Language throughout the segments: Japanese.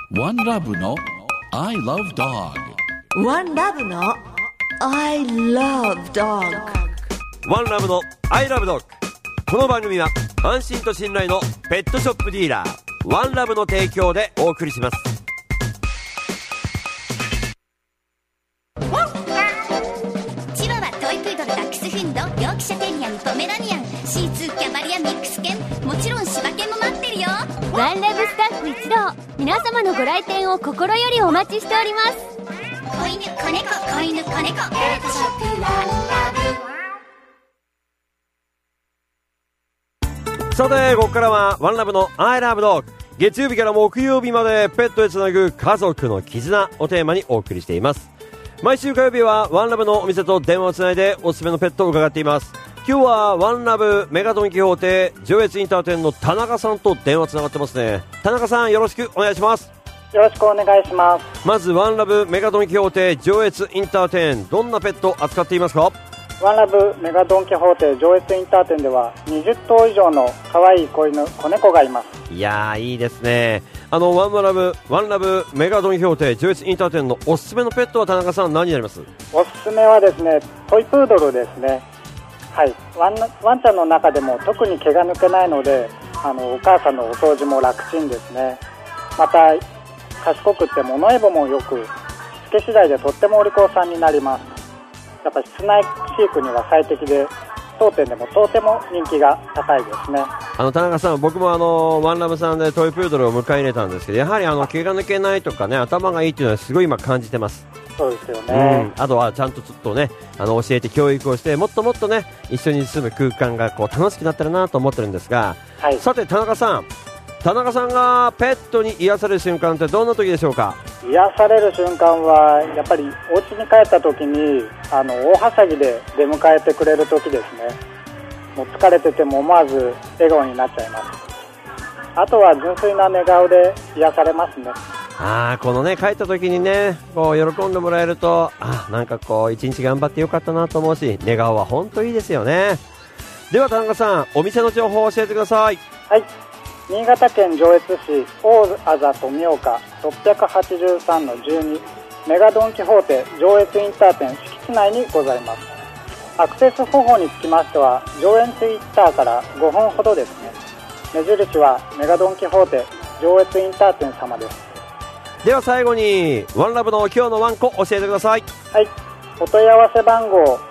ワンラブの I love dog。 ワンラブの I love dog。 ワンラブの I love dog。 この番組は安心と信頼のペットショップディーラーワンラブの提供でお送りします。 チワワ、トイプードル、ダックスフンド、ヨークシャテリアン、ポメラニアン、シーツー、キャバリア、ミックス犬、もちろん柴犬も待ってるよ。 ワンラブスタッフ一同、皆様のご来店を心よりお待ちしております。 子犬、子猫、子犬、子猫、ペットショップワンラブ。 さてここからはワンラブの I love dog。 月曜日から木曜日までペットへつなぐ家族の絆をテーマにお送りしています。毎週火曜日はワンラブのお店と電話をつないでおすすめのペットを伺っています。今日はワンラブメガドンキホーテ上越インター店の田中さんと電話つながってますね。田中さん、よろしくお願いします。 よろしくお願いします。 まずワンラブメガドンキホーテ上越インター店、どんなペットを扱っていますか？ ワンラブメガドンキホーテ上越インター店では20頭以上の可愛い子犬、子猫がいます。 いやー、いいですね。ワンラブメガドンキホーテ上越インター店のおすすめのペットは田中さん、何になります？ おすすめはですね、トイプードルですね。はい、ワンちゃんの中でも特に毛が抜けないので、お母さんのお掃除も楽ちんですね。また賢くって物えぼもよく、しつけ次第でとってもお利口さんになります。やっぱり室内飼育には最適で、当店でもとても人気が高いですね。 田中さん、僕もワンラブさんでトイプードルを迎え入れたんですけど、やはり毛が抜けないとかね、頭がいいっていうのはすごい今感じてます。 そうですよね、 あとはちゃんとちょっとね、教えて教育をして、もっともっとね、一緒に住む空間がこう楽しくなってるなと思ってるんですが、 はい、 さて田中さんがペットに癒される瞬間ってどんな時でしょうか？ 癒される瞬間はやっぱりお家に帰った時に大はしゃぎで出迎えてくれる時ですね。もう疲れてても思わず笑顔になっちゃいます。あとは純粋な寝顔で癒されますね。 このね、帰った時にね、こう喜んでもらえると、なんかこう一日頑張ってよかったなと思うし、寝顔は本当いいですよね。では田中さん、お店の情報を教えてください。 はい、新潟県上越市大あざ富岡 683-12 メガドンキホーテ上越インター店敷地内にございます。アクセス方法につきましては上越インターから5分ほどですね。目印はメガドンキホーテ上越インター店様です。 では最後にワンラブの今日のワンコ教えてください。 はい、お問い合わせ番号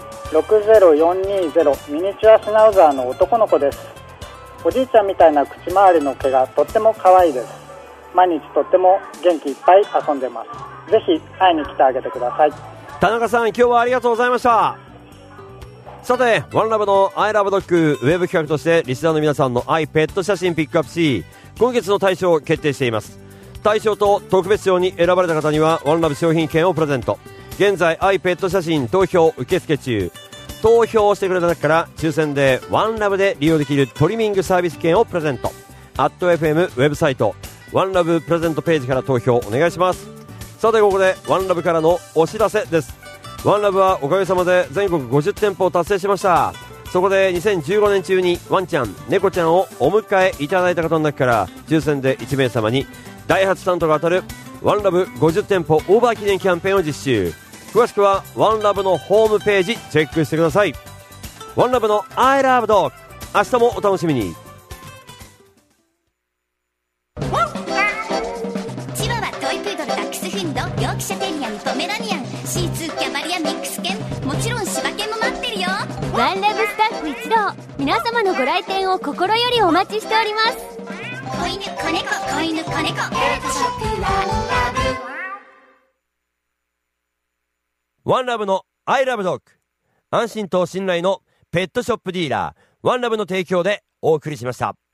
60420ミニチュアシュナウザーの男の子です。おじいちゃんみたいな口周りの毛がとっても可愛いです。毎日とっても元気いっぱい遊んでます。ぜひ会いに来てあげてください。 田中さん、今日はありがとうございました。さてワンラブの I love dog ウェブ企画としてリスナーの皆さんの愛ペット写真ピックアップし、今月の大賞を決定しています。大賞と特別賞に選ばれた方にはワンラブ商品券をプレゼント。現在愛ペット写真投票受付中。投票してくれた中から抽選でワンラブで利用できるトリミングサービス券をプレゼント。@FM ウェブサイトワンラブプレゼントページから投票お願いします。さてここでワンラブからのお知らせです。ワンラブはおかげさまで全国50店舗を達成しました。そこで2015年中にワンちゃん猫ちゃんをお迎えいただいた方の中から抽選で1名様にダイハツタントが当たるワンラブ50店舗オーバー記念キャンペーンを実施。詳しくはワンラブのホームページチェックしてください。ワンラブの I love dog、 明日もお楽しみに。 チワワ、トイプードル、ダックスフンド、ヨークシャテリアン、ポメラニアン、シーツー、キャバリア、ミックス犬、もちろん柴犬も待ってるよ。 ワンラブスタッフ一同、皆様のご来店を心よりお待ちしております。 子犬、子猫、子犬、子猫、ペットショップワンラブ。 ワンラブの I love dog、 安心と信頼のペットショップディーラーワンラブの提供でお送りしました。